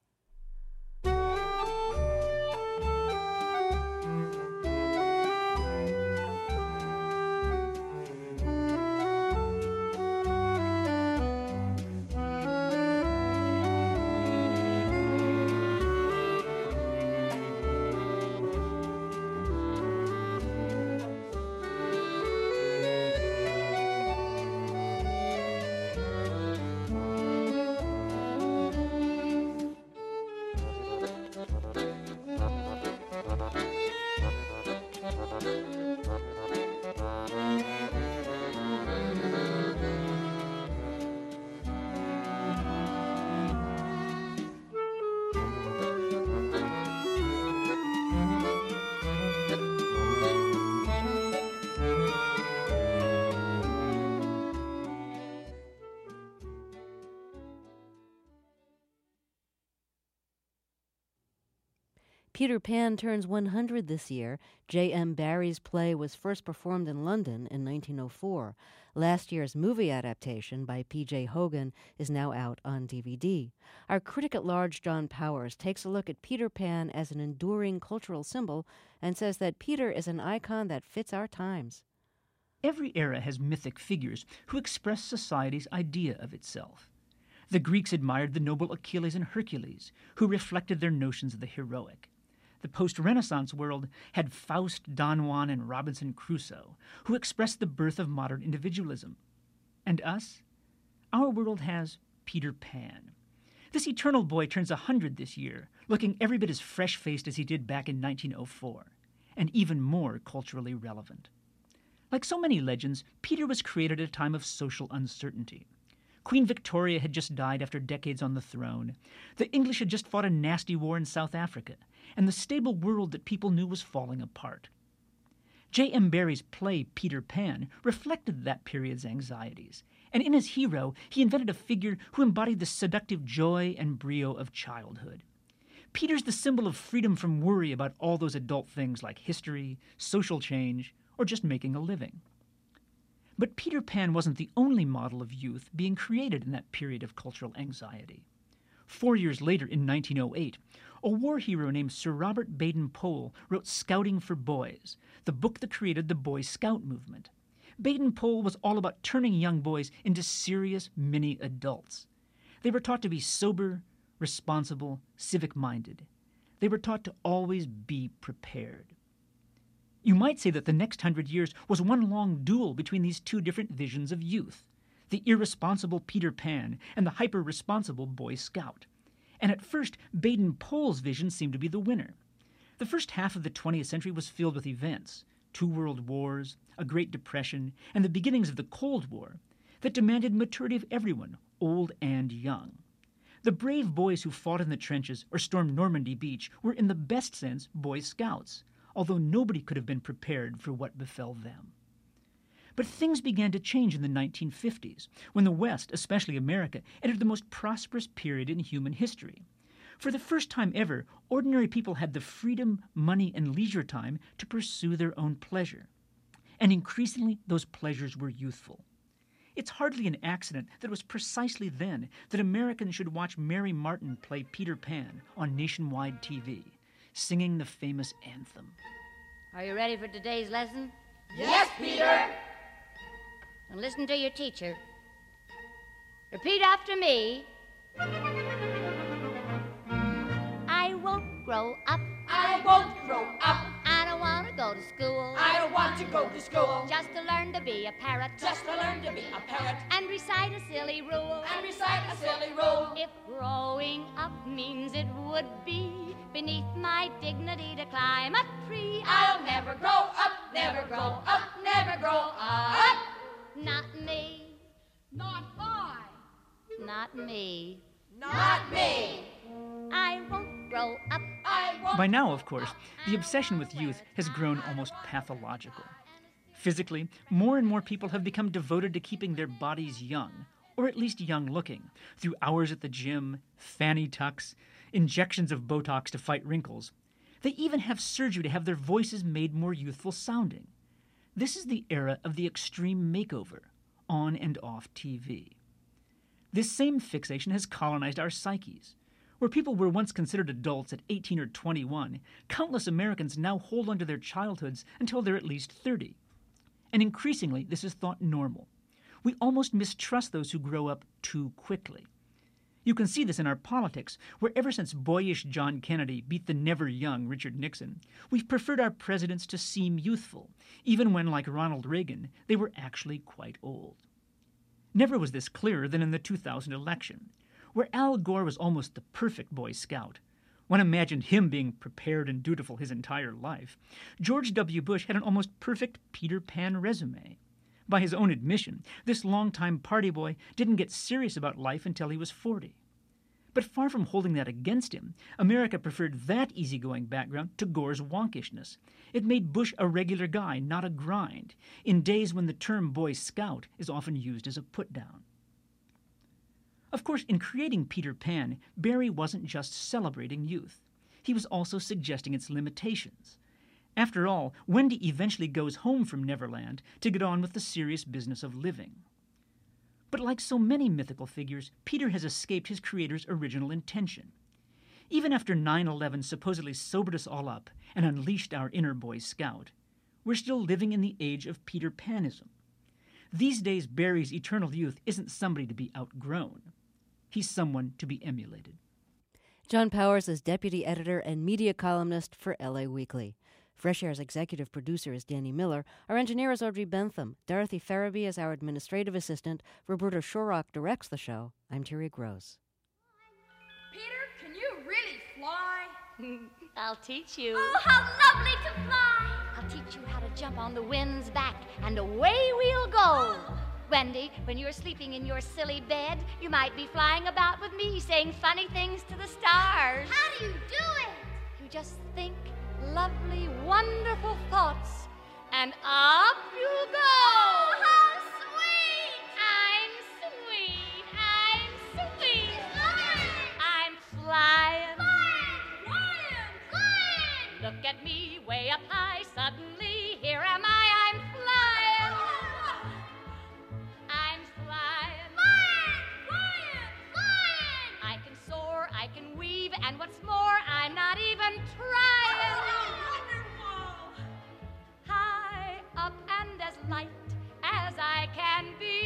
Peter Pan turns one hundred this year. J M Barrie's play was first performed in London in nineteen oh four. Last year's movie adaptation by P J Hogan is now out on D V D. Our critic at large, John Powers, takes a look at Peter Pan as an enduring cultural symbol and says that Peter is an icon that fits our times. Every era has mythic figures who express society's idea of itself. The Greeks admired the noble Achilles and Hercules, who reflected their notions of the heroic. The post-Renaissance world had Faust, Don Juan, and Robinson Crusoe, who expressed the birth of modern individualism. And us? Our world has Peter Pan. This eternal boy turns a hundred this year, looking every bit as fresh-faced as he did back in nineteen oh four, and even more culturally relevant. Like so many legends, Peter was created at a time of social uncertainty. Queen Victoria had just died after decades on the throne. The English had just fought a nasty war in South Africa, and the stable world that people knew was falling apart. J M Barrie's play Peter Pan reflected that period's anxieties, and in his hero, he invented a figure who embodied the seductive joy and brio of childhood. Peter's the symbol of freedom from worry about all those adult things like history, social change, or just making a living. But Peter Pan wasn't the only model of youth being created in that period of cultural anxiety. Four years later, in nineteen oh eight, a war hero named Sir Robert Baden-Powell wrote Scouting for Boys, the book that created the Boy Scout movement. Baden-Powell was all about turning young boys into serious mini-adults. They were taught to be sober, responsible, civic-minded. They were taught to always be prepared. You might say that the next hundred years was one long duel between these two different visions of youth, the irresponsible Peter Pan and the hyper-responsible Boy Scout. And at first, Baden-Powell's vision seemed to be the winner. The first half of the twentieth century was filled with events, two world wars, a Great Depression, and the beginnings of the Cold War, that demanded maturity of everyone, old and young. The brave boys who fought in the trenches or stormed Normandy Beach were in the best sense Boy Scouts, although nobody could have been prepared for what befell them. But things began to change in the nineteen fifties, when the West, especially America, entered the most prosperous period in human history. For the first time ever, ordinary people had the freedom, money, and leisure time to pursue their own pleasure. And increasingly, those pleasures were youthful. It's hardly an accident that it was precisely then that Americans should watch Mary Martin play Peter Pan on nationwide T V, singing the famous anthem. Are you ready for today's lesson? Yes, Peter! And listen to your teacher. Repeat after me. I won't grow up. I won't grow up. I don't want to go to school. I don't want to go to school. Just to learn to be a parrot. Just to learn to be a parrot. And recite a silly rule. And recite a silly rule. If growing up means it would be beneath my dignity to climb a tree, I'll never grow up, never grow up, never grow up. Not me. Not I. Not me. Not me. I won't grow up. I won't. By now, of course, the obsession with youth has grown almost pathological. Physically, more and more people have become devoted to keeping their bodies young, or at least young-looking, through hours at the gym, fanny tucks, injections of Botox to fight wrinkles. They even have surgery to have their voices made more youthful sounding. This is the era of the extreme makeover, on and off T V. This same fixation has colonized our psyches. Where people were once considered adults at eighteen or twenty-one, countless Americans now hold on to their childhoods until they're at least thirty. And increasingly, this is thought normal. We almost mistrust those who grow up too quickly. You can see this in our politics, where ever since boyish John Kennedy beat the never-young Richard Nixon, we've preferred our presidents to seem youthful, even when, like Ronald Reagan, they were actually quite old. Never was this clearer than in the two thousand election, where Al Gore was almost the perfect Boy Scout. One imagined him being prepared and dutiful his entire life. George W. Bush had an almost perfect Peter Pan resume. By his own admission, this longtime party boy didn't get serious about life until he was forty. But far from holding that against him, America preferred that easygoing background to Gore's wonkishness. It made Bush a regular guy, not a grind, in days when the term Boy Scout is often used as a put-down. Of course, in creating Peter Pan, Barrie wasn't just celebrating youth. he was also suggesting its limitations. After all, Wendy eventually goes home from Neverland to get on with the serious business of living. But like so many mythical figures, Peter has escaped his creator's original intention. Even after nine eleven supposedly sobered us all up and unleashed our inner Boy Scout, we're still living in the age of Peter Panism. These days, Barry's eternal youth isn't somebody to be outgrown. He's someone to be emulated. John Powers is deputy editor and media columnist for L A Weekly. Fresh Air's executive producer is Danny Miller. Our engineer is Audrey Bentham. Dorothy Farabee is our administrative assistant. Roberta Shorrock directs the show. I'm Terry Gross. Peter, can you really fly? I'll teach you. Oh, how lovely to fly! I'll teach you how to jump on the wind's back, and away we'll go. Oh. Wendy, when you're sleeping in your silly bed, you might be flying about with me, saying funny things to the stars. How do you do it? You just think lovely, wonderful thoughts, and up you go. Oh, how sweet! I'm sweet. I'm sweet. Flying. I'm flying. Flying. Flying. Flying. Look at me, way up high. Suddenly, here am I. I'm flying. I'm flying. Flying. Flying. Flying. I can soar, I can weave, and what's more, I'm not even trying. Wonderful. High up and as light as I can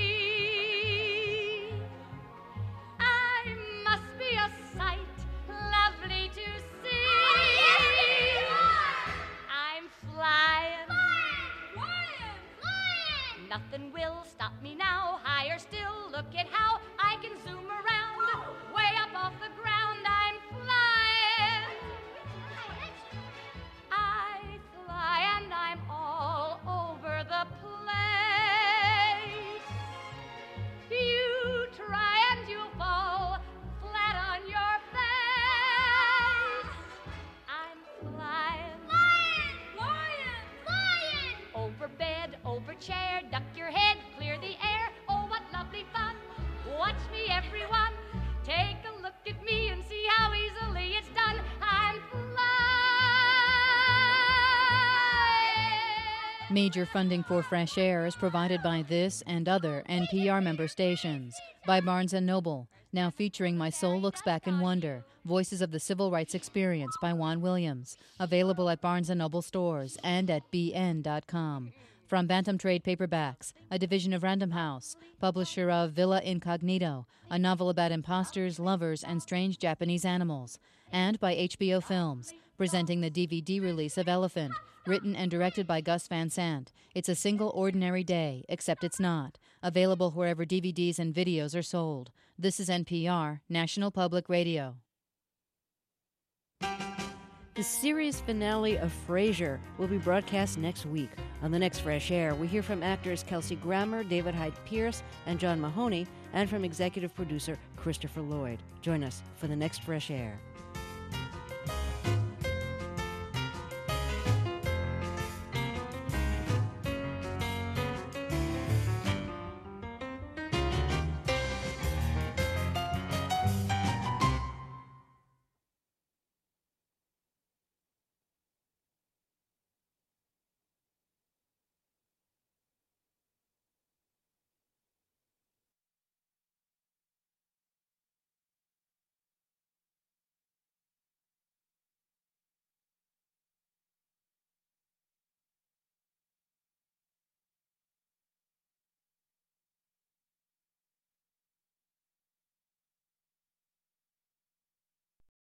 be. I must be a sight lovely to see. Oh, yes, you are. I'm flying. Flying. Flying. Flying. Nothing will stop me now. Higher still, look at how I can zoom around. Way up off the ground, I'm flying. I fly and I'm all over the place. You try and you fall flat on your face. I'm flying. Flying. Flying. Flying. Over bed, over chair, duck your head, clear the air. Oh, what lovely fun. Watch me, everyone. Take a look at me and see how easily it's done. I'm flying. Major funding for Fresh Air is provided by this and other N P R member stations. By Barnes and Noble, now featuring My Soul Looks Back in Wonder, Voices of the Civil Rights Experience by Juan Williams. Available at Barnes and Noble stores and at b n dot com. From Bantam Trade Paperbacks, a division of Random House, publisher of Villa Incognito, a novel about imposters, lovers, and strange Japanese animals. And by H B O Films, presenting the D V D release of Elephant, written and directed by Gus Van Sant. It's a single ordinary day, except it's not. Available wherever D V Ds and videos are sold. This is N P R, National Public Radio. The series finale of Frasier will be broadcast next week. On the next Fresh Air, we hear from actors Kelsey Grammer, David Hyde Pierce, and John Mahoney, and from executive producer Christopher Lloyd. Join us for the next Fresh Air.